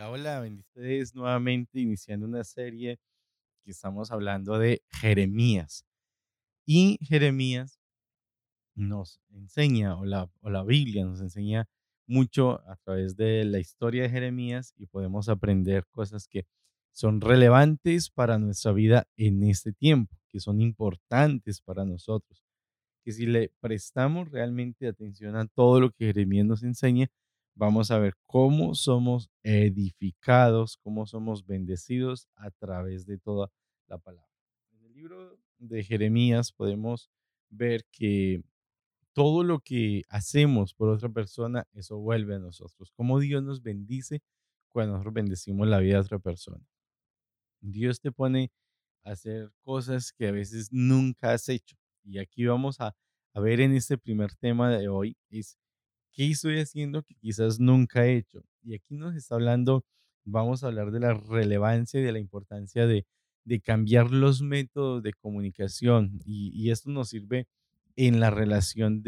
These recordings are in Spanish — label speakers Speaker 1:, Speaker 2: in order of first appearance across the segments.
Speaker 1: Hola, hola, bendiciones nuevamente iniciando una serie que estamos hablando de Jeremías. Y Jeremías nos enseña, o la Biblia nos enseña mucho a través de la historia de Jeremías y podemos aprender cosas que son relevantes para nuestra vida en este tiempo, que son importantes para nosotros, que si le prestamos realmente atención a todo lo que Jeremías nos enseña, vamos a ver cómo somos edificados, cómo somos bendecidos a través de toda la palabra. En el libro de Jeremías podemos ver que todo lo que hacemos por otra persona, eso vuelve a nosotros. Cómo Dios nos bendice cuando nosotros bendecimos la vida de otra persona. Dios te pone a hacer cosas que a veces nunca has hecho. Y aquí vamos a ver en este primer tema de hoy, es qué estoy haciendo que quizás nunca he hecho. Y aquí nos está hablando, vamos a hablar de la relevancia y de la importancia de cambiar los métodos de comunicación. Y esto nos sirve en la relación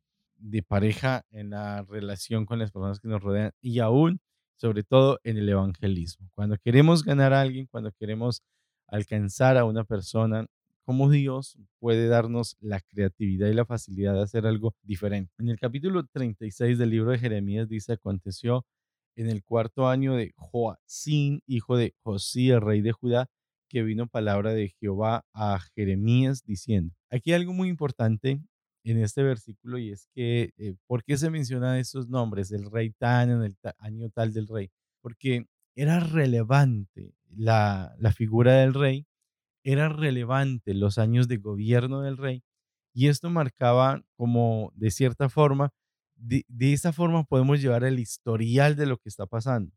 Speaker 1: de pareja, en la relación con las personas que nos rodean y aún sobre todo en el evangelismo. Cuando queremos ganar a alguien, cuando queremos alcanzar a una persona, cómo Dios puede darnos la creatividad y la facilidad de hacer algo diferente. En el capítulo 36 del libro de Jeremías dice, aconteció en el cuarto año de Joacín, hijo de Josías, rey de Judá, que vino palabra de Jehová a Jeremías diciendo, aquí hay algo muy importante en este versículo y es que, ¿por qué se mencionan esos nombres? El rey tan en el año tal del rey, porque era relevante la figura del rey, era relevante los años de gobierno del rey y esto marcaba como de cierta forma, de esa forma podemos llevar el historial de lo que está pasando.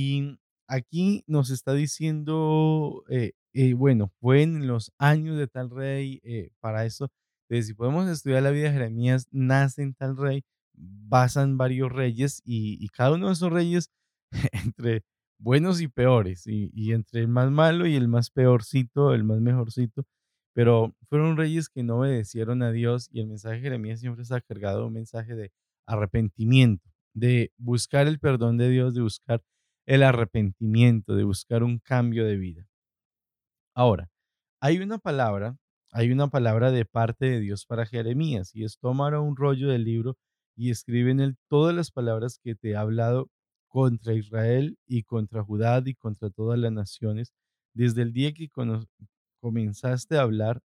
Speaker 1: Y aquí nos está diciendo, bueno, fue en los años de tal rey, para eso, si podemos estudiar la vida de Jeremías, nace en tal rey, pasan varios reyes y cada uno de esos reyes, entre buenos y peores, y entre el más malo y el más peorcito, el más mejorcito, pero fueron reyes que no obedecieron a Dios y el mensaje de Jeremías siempre está cargado de un mensaje de arrepentimiento, de buscar el perdón de Dios, de buscar el arrepentimiento, de buscar un cambio de vida. Ahora, hay una palabra, hay una palabra de parte de Dios para Jeremías y es tomar un rollo del libro y escribe en él todas las palabras que te he hablado contra Israel y contra Judá y contra todas las naciones, desde el día que comenzaste a hablar,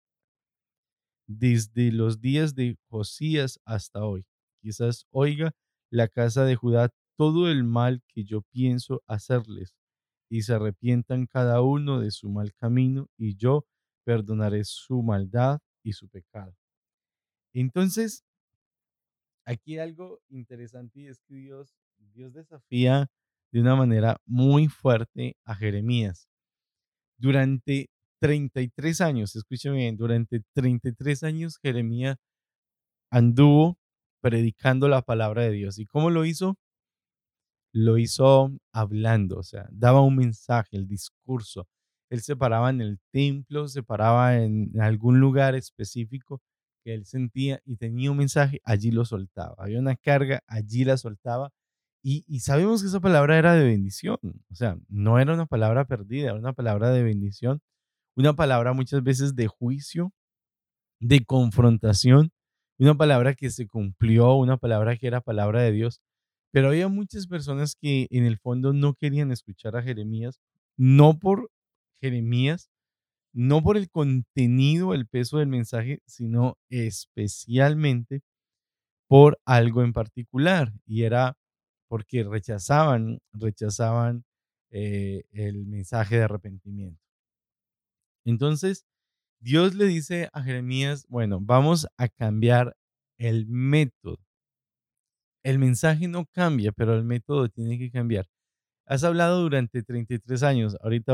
Speaker 1: desde los días de Josías hasta hoy. Quizás oiga la casa de Judá todo el mal que yo pienso hacerles, y se arrepientan cada uno de su mal camino, y yo perdonaré su maldad y su pecado. Entonces, aquí algo interesante y es que Dios desafía de una manera muy fuerte a Jeremías. Durante 33 años, escuchen bien, durante 33 años Jeremías anduvo predicando la palabra de Dios. ¿Y cómo lo hizo? Lo hizo hablando, o sea, daba un mensaje, el discurso. Él se paraba en el templo, se paraba en algún lugar específico que él sentía y tenía un mensaje, allí lo soltaba. Había una carga, allí la soltaba. Y sabemos que esa palabra era de bendición, o sea, no era una palabra perdida, era una palabra de bendición, una palabra muchas veces de juicio, de confrontación, una palabra que se cumplió, una palabra que era palabra de Dios, pero había muchas personas que en el fondo no querían escuchar a Jeremías, no por Jeremías, no por el contenido, el peso del mensaje, sino especialmente por algo en particular, y era porque rechazaban el mensaje de arrepentimiento. Entonces, Dios le dice a Jeremías, bueno, vamos a cambiar el método. El mensaje no cambia, pero el método tiene que cambiar. Has hablado durante 33 años, ahorita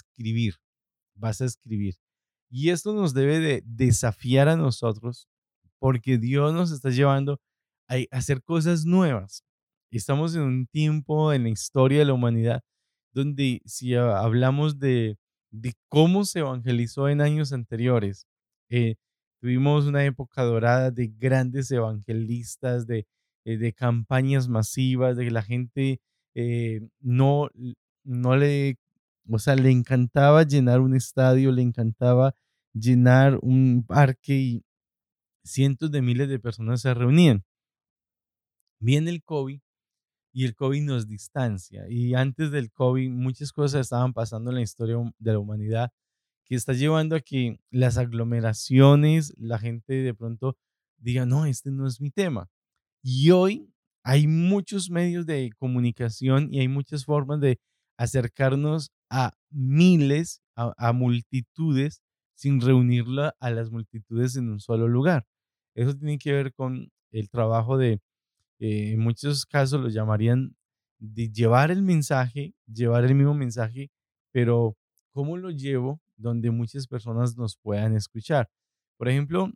Speaker 1: vas a escribir. Y esto nos debe de desafiar a nosotros porque Dios nos está llevando a hacer cosas nuevas. Estamos en un tiempo en la historia de la humanidad donde si hablamos de cómo se evangelizó en años anteriores, eh, tuvimos una época dorada de grandes evangelistas, de campañas masivas, de que la gente no no le, o sea, le encantaba llenar un estadio, le encantaba llenar un parque y cientos de miles de personas se reunían. Viene el COVID y el COVID nos distancia. Y antes del COVID muchas cosas estaban pasando en la historia de la humanidad que está llevando a que las aglomeraciones, la gente de pronto diga, no, este no es mi tema. Y hoy hay muchos medios de comunicación y hay muchas formas de acercarnos a miles, a multitudes, sin reunirla a las multitudes en un solo lugar. Eso tiene que ver con el trabajo de, en muchos casos lo llamarían de llevar el mensaje, llevar el mismo mensaje, pero ¿cómo lo llevo donde muchas personas nos puedan escuchar? Por ejemplo,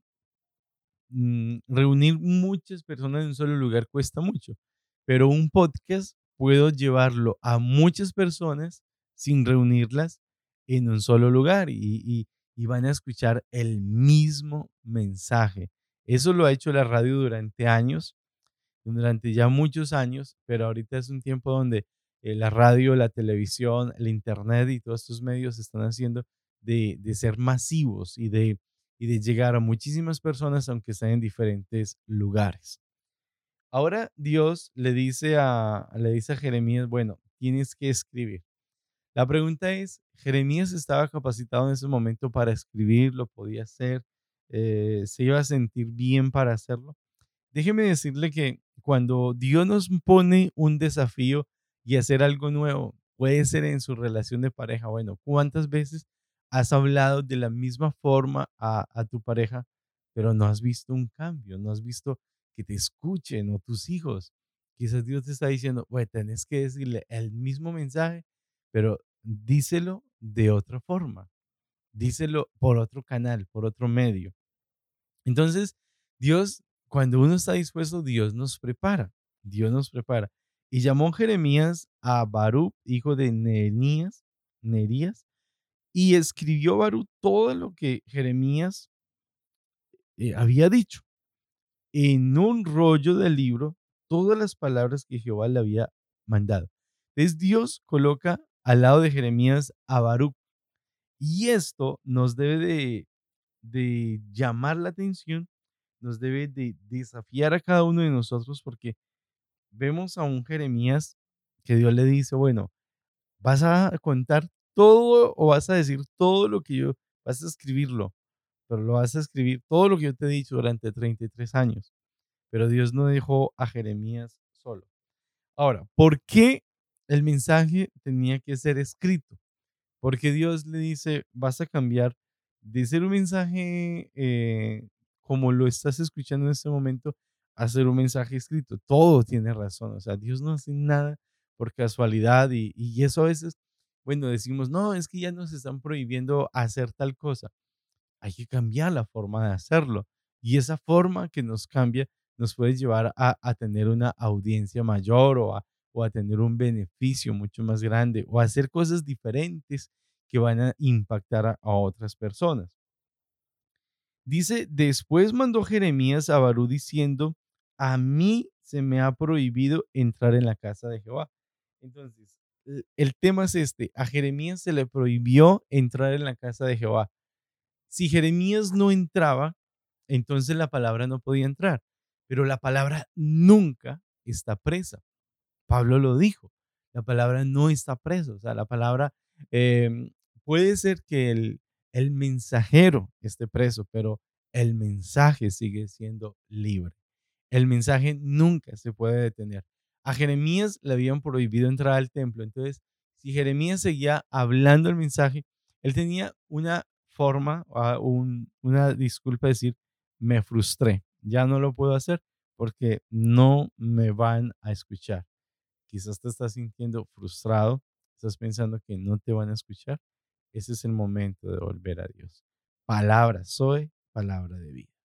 Speaker 1: reunir muchas personas en un solo lugar cuesta mucho, pero un podcast puedo llevarlo a muchas personas sin reunirlas en un solo lugar y van a escuchar el mismo mensaje. Eso lo ha hecho la radio durante ya muchos años, pero ahorita es un tiempo donde la radio, la televisión, el internet y todos estos medios están haciendo de ser masivos y de llegar a muchísimas personas, aunque estén en diferentes lugares. Ahora Dios le dice a Jeremías, bueno, tienes que escribir. La pregunta es, ¿Jeremías estaba capacitado en ese momento para escribir? ¿Lo podía hacer? ¿Se iba a sentir bien para hacerlo? Déjeme decirle que cuando Dios nos pone un desafío y hacer algo nuevo, puede ser en su relación de pareja. Bueno, ¿cuántas veces has hablado de la misma forma a tu pareja, pero no has visto un cambio, no has visto que te escuchen o tus hijos? Quizás Dios te está diciendo, bueno, tenés que decirle el mismo mensaje, pero díselo de otra forma, díselo por otro canal, por otro medio. Entonces, Dios, cuando uno está dispuesto, Dios nos prepara, Dios nos prepara. Y llamó Jeremías a Barú, hijo de Nerías, y escribió Barú todo lo que Jeremías había dicho en un rollo del libro, todas las palabras que Jehová le había mandado. Entonces Dios coloca al lado de Jeremías a Barú. Y esto nos debe de llamar la atención, nos debe de desafiar a cada uno de nosotros porque vemos a un Jeremías que Dios le dice, bueno, vas a contar todo o vas a decir todo lo que yo, vas a escribirlo, pero lo vas a escribir todo lo que yo te he dicho durante 33 años. Pero Dios no dejó a Jeremías solo. Ahora, ¿por qué el mensaje tenía que ser escrito? Porque Dios le dice, vas a cambiar de ser un mensaje como lo estás escuchando en este momento a ser un mensaje escrito. Todo tiene razón. O sea, Dios no hace nada por casualidad y eso a veces, bueno, decimos, no, es que ya nos están prohibiendo hacer tal cosa. Hay que cambiar la forma de hacerlo. Y esa forma que nos cambia nos puede llevar a tener una audiencia mayor o a tener un beneficio mucho más grande o a hacer cosas diferentes que van a impactar a otras personas. Dice, después mandó Jeremías a Barú diciendo, a mí se me ha prohibido entrar en la casa de Jehová. Entonces, el tema es este, a Jeremías se le prohibió entrar en la casa de Jehová. Si Jeremías no entraba, entonces la palabra no podía entrar, pero la palabra nunca está presa. Pablo lo dijo, la palabra no está presa, o sea, la palabra puede ser que el mensajero esté preso, pero el mensaje sigue siendo libre. El mensaje nunca se puede detener. A Jeremías le habían prohibido entrar al templo, entonces si Jeremías seguía hablando el mensaje, él tenía una forma, una disculpa de decir, me frustré, ya no lo puedo hacer porque no me van a escuchar. Quizás te estás sintiendo frustrado, estás pensando que no te van a escuchar. Ese es el momento de volver a Dios. Palabra soy, palabra de vida.